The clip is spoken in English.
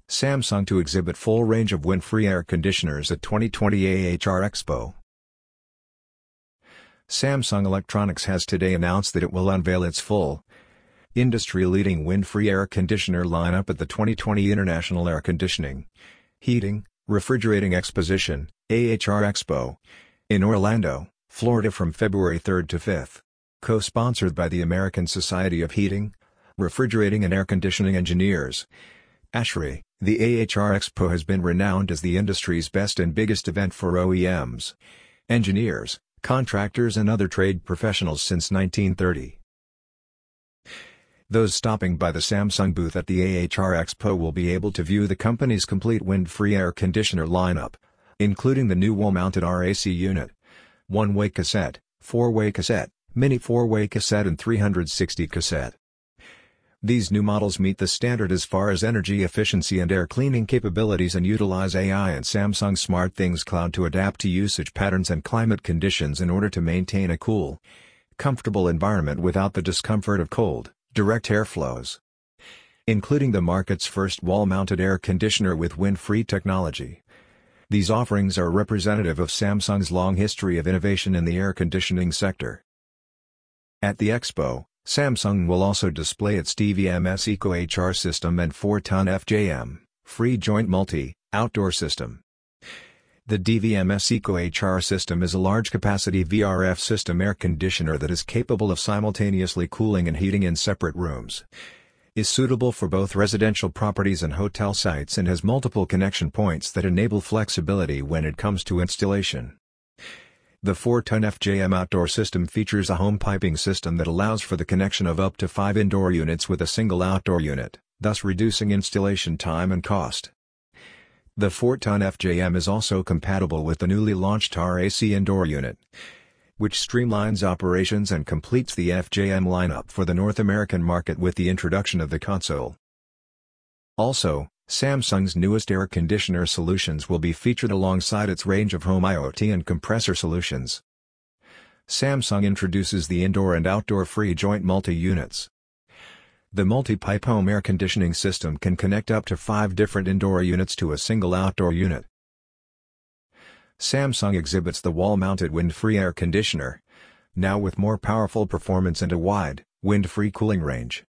Samsung to exhibit full range of wind-free air conditioners at 2020 AHR Expo. Samsung Electronics has today announced that it will unveil its full, industry-leading wind-free air conditioner lineup at the 2020 International Air Conditioning, Heating, Refrigerating Exposition, AHR Expo, in Orlando, Florida from February 3 to 5. Co-sponsored by the American Society of Heating, Refrigerating and Air Conditioning Engineers, ASHRAE. The AHR Expo has been renowned as the industry's best and biggest event for OEMs, engineers, contractors and other trade professionals since 1930. Those stopping by the Samsung booth at the AHR Expo will be able to view the company's complete wind-free air conditioner lineup, including the new wall-mounted RAC unit, one-way cassette, four-way cassette, mini four-way cassette and 360 cassette. These new models meet the standard as far as energy efficiency and air cleaning capabilities and utilize AI and Samsung SmartThings Cloud to adapt to usage patterns and climate conditions in order to maintain a cool, comfortable environment without the discomfort of cold, direct airflows. Including the market's first wall-mounted air conditioner with wind-free technology. These offerings are representative of Samsung's long history of innovation in the air conditioning sector. At the Expo, Samsung will also display its DVMS EcoHR system and 4-ton FJM, free joint multi-outdoor system. The DVMS EcoHR system is a large-capacity VRF system air conditioner that is capable of simultaneously cooling and heating in separate rooms, is suitable for both residential properties and hotel sites and has multiple connection points that enable flexibility when it comes to installation. The 4-ton FJM outdoor system features a home piping system that allows for the connection of up to 5 indoor units with a single outdoor unit, thus reducing installation time and cost. The 4-ton FJM is also compatible with the newly launched RAC indoor unit, which streamlines operations and completes the FJM lineup for the North American market with the introduction of the console. Also, Samsung's newest air conditioner solutions will be featured alongside its range of home IoT and compressor solutions. Samsung introduces the indoor and outdoor free joint multi-units. The multi-pipe home air conditioning system can connect up to 5 different indoor units to a single outdoor unit. Samsung exhibits the wall-mounted wind-free air conditioner, now with more powerful performance and a wide, wind-free cooling range.